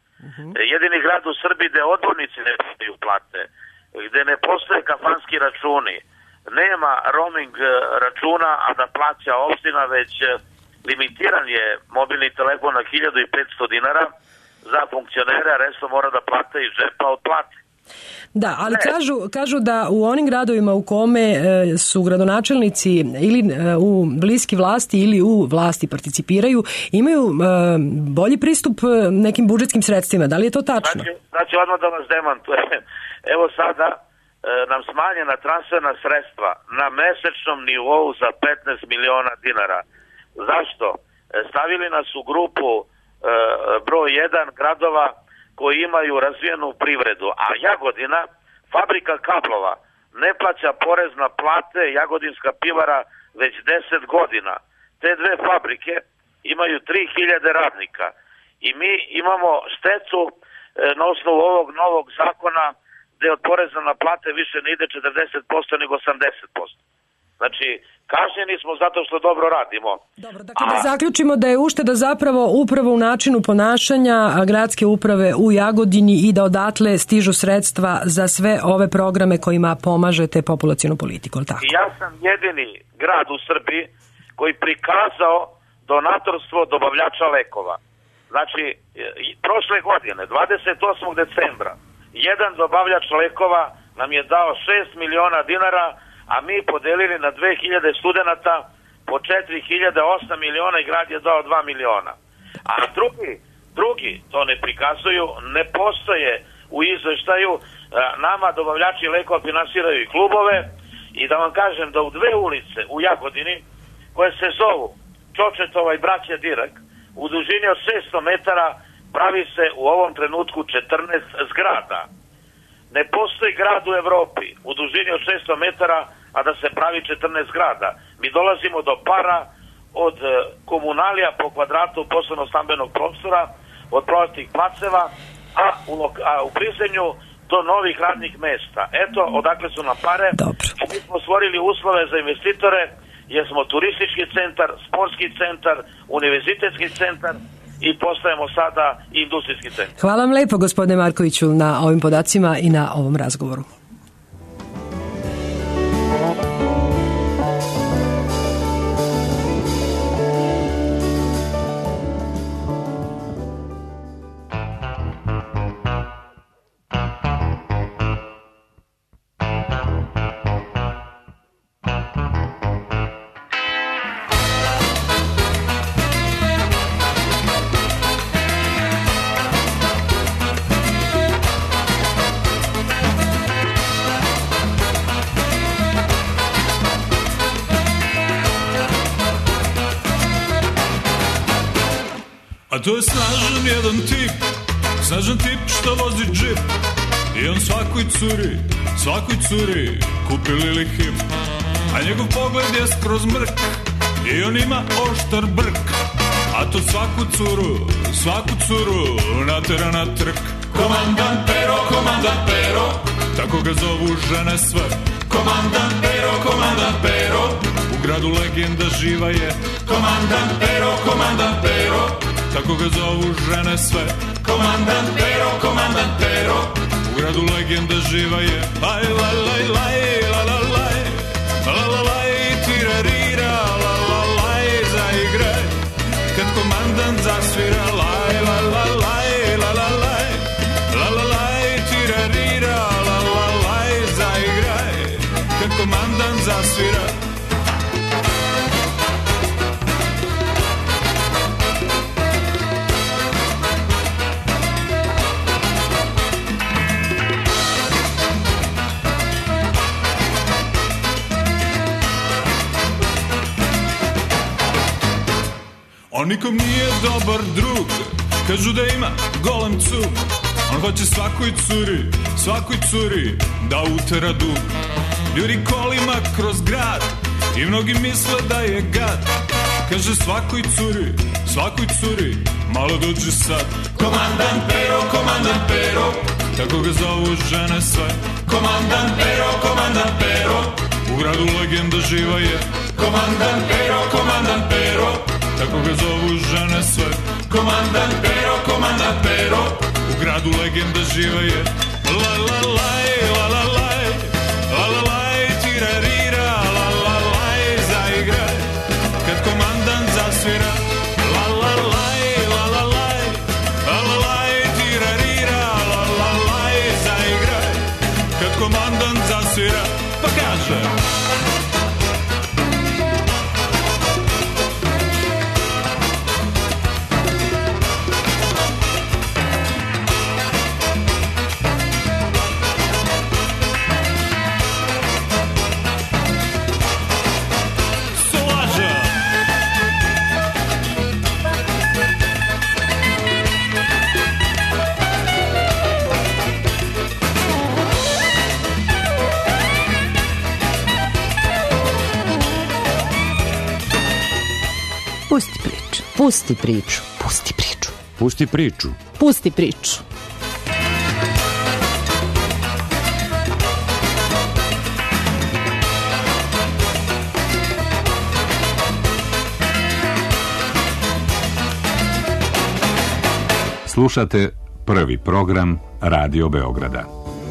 Jedini grad u Srbiji gde odbornici ne primaju plate, gde ne postoje kafanski računi, nema roaming računa, a da plaća opština, već limitiran je mobilni telefon na 1500 dinara za funkcionere, a resto mora da plate iz džepa od plate. Da, ali kažu da u onim gradovima u kome su gradonačelnici ili u bliski vlasti ili u vlasti participiraju, imaju bolji pristup nekim budžetskim sredstvima. Da li je to tačno? Znači odmah da vas demantujem. Evo sada nam smanjena transferna sredstva na mesečnom nivou za 15 miliona dinara. Zašto? Stavili nas u grupu broj 1 gradova koji imaju razvijenu privredu, a Jagodina, fabrika kablova, ne plaća porez na plate, Jagodinska pivara već 10 godina. Te dve fabrike imaju 3000 radnika i mi imamo štetu na osnovu ovog novog zakona gde od poreza na plate više ne ide 40% nego 80%. Znači, kažnjeni smo zato što dobro radimo. Dobro, dakle da zaključimo da je ušteda zapravo upravo u načinu ponašanja gradske uprave u Jagodini i da odatle stižu sredstva za sve ove programe kojima pomažete populacionu politiku, tako? Ja sam jedini grad u Srbiji koji prikazao donatorstvo dobavljača lekova. Znači, prošle godine, 28. decembra, jedan dobavljač lekova nam je dao 6 miliona dinara, a mi podelili na 2000 studenta po 4.000, 8 miliona i grad je dao 2 miliona. A drugi to ne prikazuju, ne postoje u izveštaju. Nama dobavljači lekova finansiraju i klubove i da vam kažem da u 2 ulice u Jagodini koje se zovu Čočetova i Braća Dirak u dužini od 600 metara pravi se u ovom trenutku 14 zgrada. Ne postoji grad u Evropi u dužini od 600 metara, a da se pravi 14 zgrada. Mi dolazimo do para od komunalija po kvadratu poslovnog stambenog prostora, od proletnih placeva, a u Prizrenju do novih radnih mesta. Eto, odakle su nam pare. Dobro. Mi smo stvorili uslove za investitore, jer smo turistički centar, sportski centar, univerzitetski centar i postajemo sada industrijski centar. Hvala vam lepo, gospodine Markoviću, na ovim podacima i na ovom razgovoru. A to je snažan tip što vozi džip i on svakoj curi kupi Lili Hip, a njegov pogled je skroz mrk i on ima oštar brk, a to svaku curu natera na trk. Komandant Pero, tako ga zovu žene sve. Komandant Pero, u gradu legenda živa je. Komandant Pero, tako ga zovu žene sve. Komandant Pero, u gradu legenda živa je. Laj, laj, laj, laj, la, la, laj, la, la, laj, tirarira, la, la, laj, zaigraj, kad komandant zasvira. Laj, la, la, laj, la, la, laj, la, la, laj, tirarira, la, la, laj, zaigraj, kad komandant zasvira. On nikom nije dobar drug, kažu da ima golem cug, On hoće svakoj curi da utera dug. Juri kolima kroz grad i mnogi misle da je gad. Kaže svakoj curi, malo dođe sad. Komandan Pero, tako ga zovu žene sve. Komandan Pero, u gradu legenda živa je. Komandan Pero, tako ga zovu žene sve. Komandan Pero, u gradu legenda živa je. La la laj, la la laj, la la laj, tirarira, la la laj, zaigraj, kad komandan zasvira. La la laj, la la laj, la la laj, tirarira, la la laj, zaigraj, kad komandan zasvira. Pa kaže Pusti priču. Pusti priču. Pusti priču. Slušate prvi program Radio Beograda.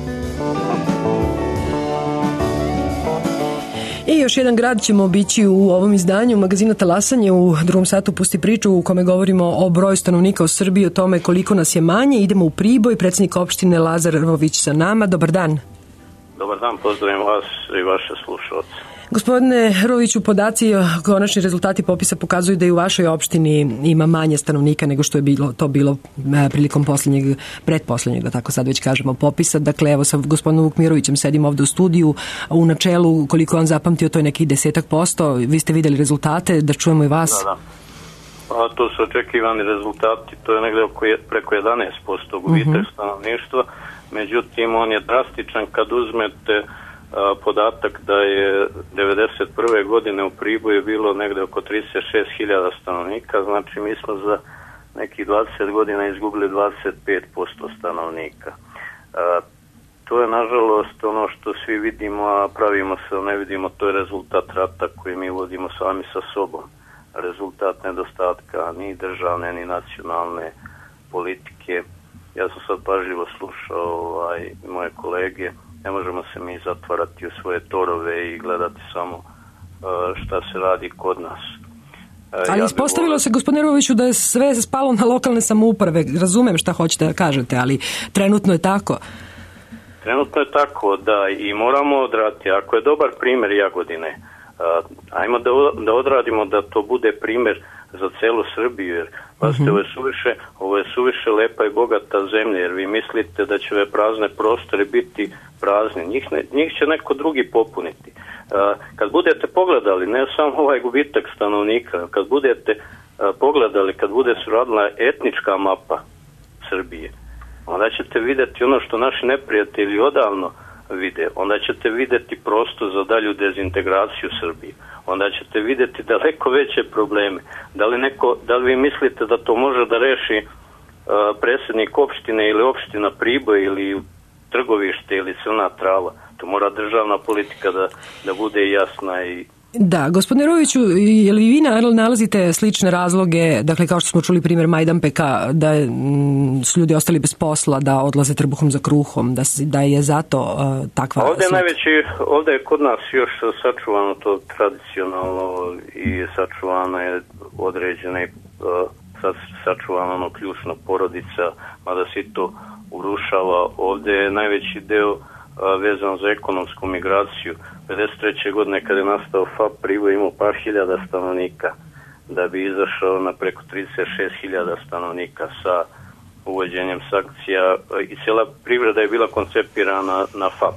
I još jedan grad ćemo obići u ovom izdanju magazina Talasanje u drugom satu Pusti priču u kome govorimo o broju stanovnika u Srbiji, o tome koliko nas je manje. Idemo u Priboj, predsjednik opštine Lazar Rvović sa nama. Dobar dan. Dobar dan, pozdravim vas i vaše slušalce. Gospodine Rvoviću, podaci, konačni rezultati popisa pokazuju da i u vašoj opštini ima manje stanovnika nego što je bilo prilikom pretposlednjeg, da tako sad već kažemo, popisa. Dakle, evo sa gospodinom Vukmirovićem sedim ovde u studiju. U načelu, koliko on zapamtio, to je nekih 10%. Vi ste videli rezultate, da čujemo i vas. Da. A to su očekivani rezultati, to je negde preko 11% gubitak stanovništva. Međutim, on je drastičan kad uzmete podatak da je 1991. godine u Priboju bilo negde oko 36.000 stanovnika, znači mi smo za nekih 20 godina izgubili 25% stanovnika. To je nažalost ono što svi vidimo, a pravimo se ne vidimo, to je rezultat rata koji mi vodimo sami sa sobom. Rezultat nedostatka ni državne ni nacionalne politike. Ja sam sad pažljivo slušao moje kolege. Ne možemo se mi zatvarati u svoje torove i gledati samo šta se radi kod nas. Ali ispostavilo se, gospodine Rvoviću, da je sve spalo na lokalne samouprave. Razumem šta hoćete da kažete, ali trenutno je tako. Trenutno je tako, da, i moramo odraditi. Ako je dobar primjer Jagodine, ajmo da odradimo da to bude primjer za celu Srbiju, jer ovo je suviše lepa i bogata zemlja, jer vi mislite da će ove prazne prostore biti prazni, njih će neko drugi popuniti. Kad budete pogledali, ne samo ovaj gubitak stanovnika, kad budete pogledali, kad bude se radila etnička mapa Srbije, onda ćete vidjeti ono što naši neprijatelji odavno vide, onda ćete vidjeti prostor za dalju dezintegraciju Srbije, onda ćete vidjeti daleko veće probleme. Da li vi mislite da to može da reši predsjednik opštine ili opština Priboj ili Trgovište ili Crna Trava? To mora državna politika da bude jasna. Da, gospodine Rvoviću, je li vi nalazite slične razloge, dakle kao što smo čuli primjer Majdanpeka, da su ljudi ostali bez posla, da odlaze trbuhom za kruhom, da je zato takva... Ovdje je kod nas još sačuvano to tradicionalno i sačuvano je određene, sačuvano ono ključno porodica, mada se to urušava. Ovdje je najveći deo vezano za ekonomsku migraciju. 53. godine kada je nastao FAP, Priboj imao par hiljada stanovnika, da bi izašao na preko 36.000 stanovnika sa uvođenjem sankcija i cijela privreda je bila koncepirana na FAP.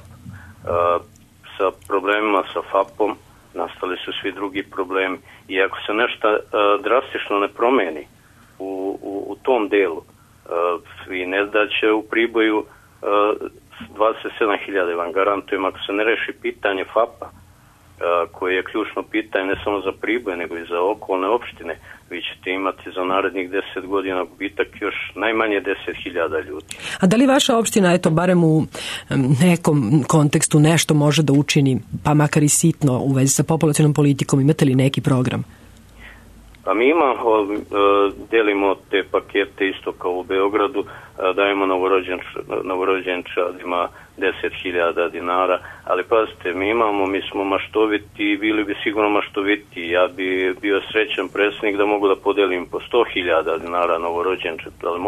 Sa problemima sa FAP-om nastali su svi drugi problemi i ako se nešto drastično ne promeni u tom delu, i ne da će u Priboju 27.000, vam garantujem, ako se ne reši pitanje FAP-a, koje je ključno pitanje ne samo za Priboj, nego i za okolne opštine, vi ćete imati za narednih 10 godina gubitak još najmanje 10.000 ljudi. A da li vaša opština, eto, barem u nekom kontekstu nešto može da učini, pa makar i sitno u vezi sa populacionom politikom, imate li neki program? A mi imamo, delimo te pakete isto kao u Beogradu, dajemo novorođenčadima 10.000 dinara, ali pazite, mi smo maštoviti i bili bi sigurno maštoviti. Ja bi bio srećan predsjednik da mogu da podelim po 100.000 dinara novorođenčad, ali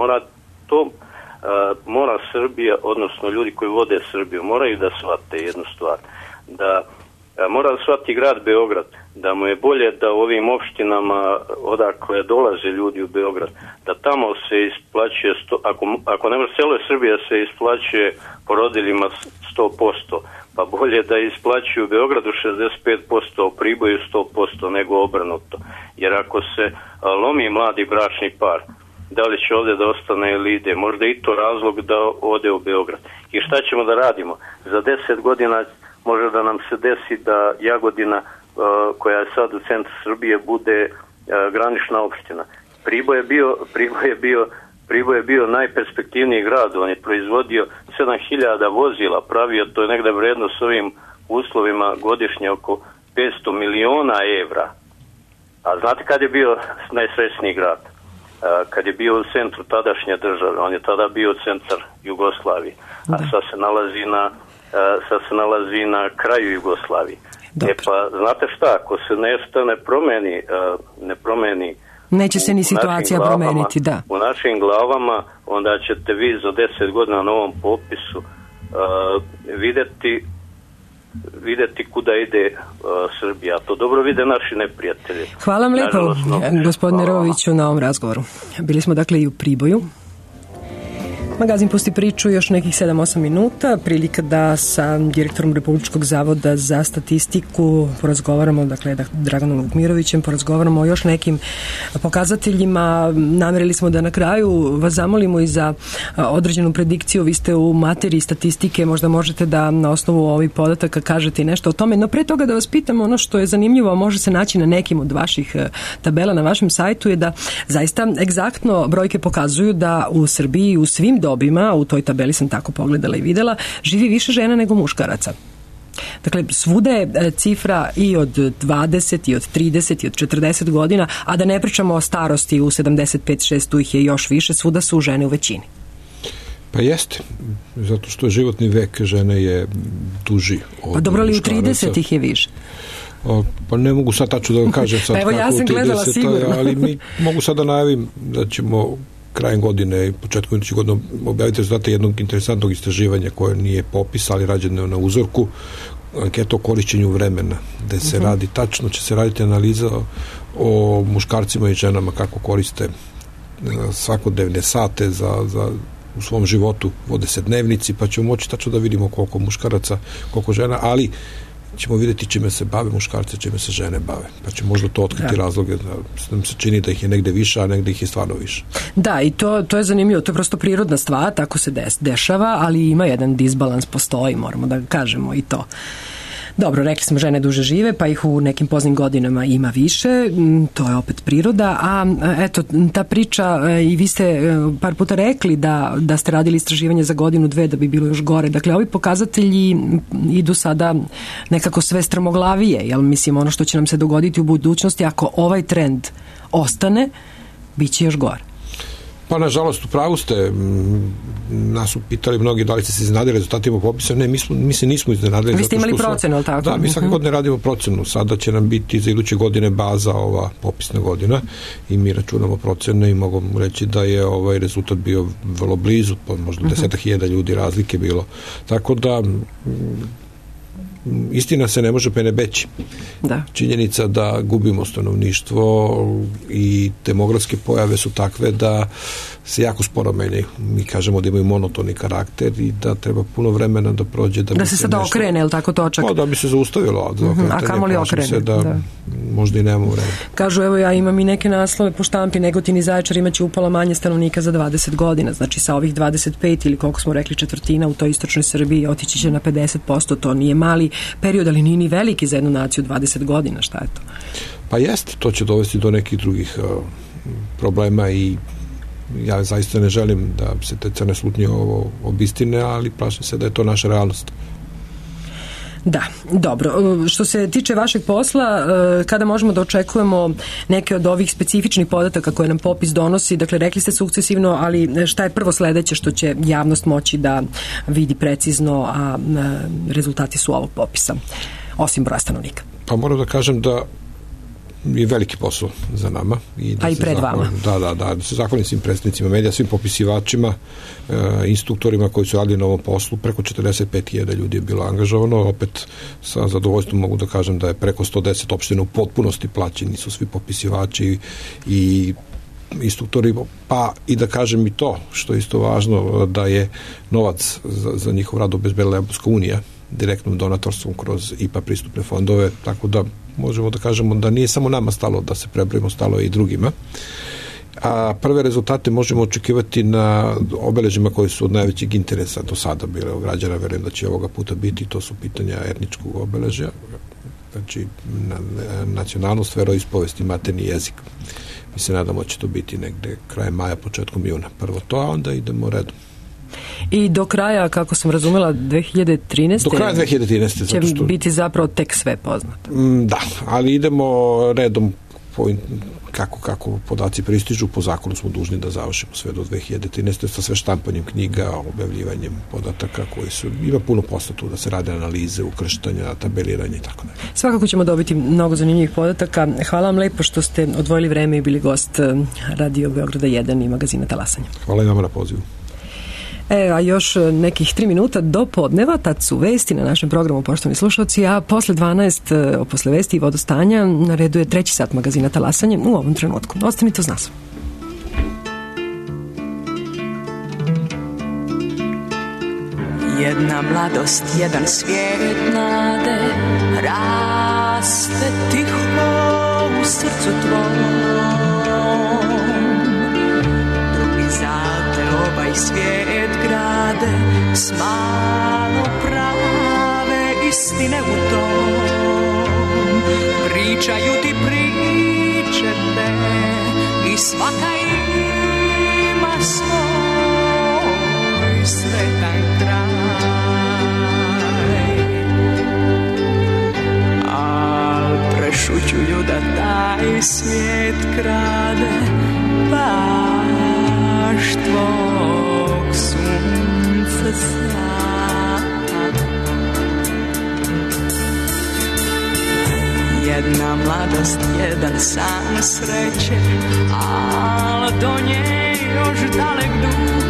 mora Srbija, odnosno ljudi koji vode Srbiju, moraju da shvate jednu stvar, da mora da shvati grad Beograd, da mu je bolje da u ovim opštinama odakle dolaze ljudi u Beograd, da tamo se isplaćuje, ako ne može celoj Srbije se isplaćuje porodiljima 100%, pa bolje da isplaćuju u Beogradu 65%, u Priboju 100% nego obrnuto. Jer ako se lomi mladi bračni par, da li će ovdje da ostane ili ide, možda i to razlog da ode u Beograd. I šta ćemo da radimo? Za 10 godina može da nam se desi da Jagodina, koja je sad u centru Srbije, bude granična opština. Priboj je bio najperspektivniji grad, on je proizvodio 7.000 vozila, pravio, to je negde vredno s ovim uslovima godišnje oko 500 miliona evra. A znate kad je bio najsrećniji grad? Kad je bio u centru tadašnje države, on je tada bio centar Jugoslavije, a sad se nalazi na kraju Jugoslavije. Dobro. Pa znate šta, ako se nešto ne promeni neće se ni situacija promeniti, da. U našim glavama, onda ćete vi za 10 godina na ovom popisu vidjeti kuda ide Srbija. To dobro vide naši neprijatelji. Hvala vam lijepo, gospodine Roviću, na ovom razgovoru. Bili smo dakle i u Priboju. Magazin Pusti priču još nekih 7-8 minuta. Prilika da sa direktorom Republičkog zavoda za statistiku porazgovaramo, dakle Draganom Vukmirovićem, porazgovaramo o još nekim pokazateljima. Namerili smo da na kraju vas zamolimo i za određenu predikciju. Vi ste u materiji statistike, možda možete da na osnovu ovih podataka kažete nešto o tome. No pre toga da vas pitam, ono što je zanimljivo, a može se naći na nekim od vaših tabela na vašem sajtu, je da zaista egzaktno brojke pokazuju da u Srbiji u svim dobima, u toj tabeli sam tako pogledala i videla, živi više žena nego muškaraca. Dakle, svuda je cifra i od 20, i od 30, i od 40 godina, a da ne pričamo o starosti, u 75-6 tu ih je još više, svuda su žene u većini. Pa jeste, zato što životni vek žene je duži od pa dobro li u 30 ih je više? Pa ne mogu sad tačno da vam kažem sad evo, ja sam gledala sigurno. Ali mi mogu sad da najavim da ćemo krajem godine i početkom idućeg godine objaviti rezultate jednog interesantnog istraživanja koje nije popis, ali rađeno na uzorku, anketa o korišćenju vremena, gde se radi, tačno će se raditi analiza o muškarcima i ženama kako koriste svakodnevne sate u svom životu, vode se dnevnici, pa ćemo moći tačno da vidimo koliko muškaraca, koliko žena, ali ćemo vidjeti čime se bave muškarci, čime se žene bave. Pa će možda to otkriti razloge da nam se čini da ih je negde više, a negde ih je stvarno više. Da, i to je zanimljivo, to je prosto prirodna stvar, tako se dešava, ali ima jedan disbalans, postoji, moramo da kažemo i to. Dobro, rekli smo žene duže žive, pa ih u nekim poznim godinama ima više, to je opet priroda, a eto, ta priča, i vi ste par puta rekli da ste radili istraživanje za godinu, dve, da bi bilo još gore. Dakle, ovi pokazatelji idu sada nekako sve strmoglavije, jel mislim, ono što će nam se dogoditi u budućnosti, ako ovaj trend ostane, bit će još gore. Pa, nažalost, u pravu ste. Nas su pitali mnogi da li ste se iznenadili rezultatima popisa. Ne, mi se nismo iznenadili. Vi ste imali procenu, ali tako? Da, mi svake godine radimo procenu. Sada će nam biti za iduće godine baza ova popisna godina i mi računamo procene i mogu reći da je ovaj rezultat bio vrlo blizu, možda 10.000 ljudi razlike bilo. Tako da istina se ne može penebeći. Da. Činjenica da gubimo stanovništvo i demografske pojave su takve da se jako sporo menjaju. Mi kažemo da imaju monotoni karakter i da treba puno vremena da prođe da se sada nešto... okrene, je li tako točak? Pa da bi se zaustavilo. A kamoli okrene. Da. Možda i nemamo vremena. Kažu, evo ja imam i neke naslove po štampi, Negotin i Zaječar imaće upala manje stanovnika za 20 godina. Znači sa ovih 25 ili koliko smo rekli četvrtina u toj istočnoj Srbiji otići će na 50%. To nije mali period, ali nije ni veliki za jednu naciju 20 godina. Šta je to? Pa jeste, to će dovesti do nekih drugih problema i ja zaista ne želim da se te crne slutnje obistine, ali plašim se da je to naša realnost. Da, dobro. Što se tiče vašeg posla, kada možemo da očekujemo neke od ovih specifičnih podataka koje nam popis donosi, dakle rekli ste sukcesivno, ali šta je prvo sledeće što će javnost moći da vidi precizno, a rezultati su ovog popisa, osim broja stanovnika? Pa moram da kažem da je veliki posao za nama. A i pred vama. Da se zahvalim svim predstavnicima medija, svim popisivačima, instruktorima koji su radili na ovom poslu. Preko 45.000 ljudi je bilo angažovano. Opet sa zadovoljstvom mogu da kažem da je preko 110 opština u potpunosti plaćeni su svi popisivači i instruktori, pa i da kažem i to, što je isto važno, da je novac za njihov rad obezbedila Evropska unija direktnom donatorstvom kroz IPA pristupne fondove, tako da možemo da kažemo da nije samo nama stalo da se prebrojimo, stalo je i drugima. A prve rezultate možemo očekivati na obeležima koji su od najvećeg interesa do sada bile u građana, verujem da će ovoga puta biti, to su pitanja etničkog obeležja, znači nacionalnost, veroispovest i maternji jezik. Mi se nadamo da će to biti negde krajem maja, početkom juna. Prvo to, a onda idemo redom. I do kraja, kako sam razumela, 2013. Do kraja 2013. će biti zapravo tek sve poznato. Da, ali idemo redom kako podaci pristižu, po zakonu smo dužni da završimo sve do 2013. sa sve štampanjem knjiga, objavljivanjem podataka koji su, ima puno posla tu da se rade analize, ukrštanja, tabeliranje i tako dalje. Svakako ćemo dobiti mnogo zanimljivih podataka. Hvala vam lepo što ste odvojili vreme i bili gost Radio Beograda 1 i magazina Talasanje. Hvala i vama na pozivu. A još nekih 3 minuta do podneva, tad su vesti na našem programu, poštovani slušalci, a posle 12, posle vesti i vodostanja, na redu je 3. sat magazina Talasanje u ovom trenutku. Ostanite uz nas. Jedna mladost, jedan svijet nade, raste tiho u srcu tvom. Drugi zate ovaj svijet grade, s malo prave istine u tom. Pričaju ti priče te i svaka ima svoj sretan kraj. Al prešućuju da taj svijet krade baš tvog sunca sad. Jedna mladost, jedan san sreće, al do nje još dalek dug.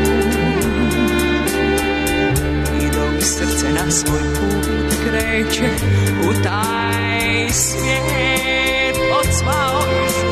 I dok srce na svoj put kreće u taj svijet od sva oviš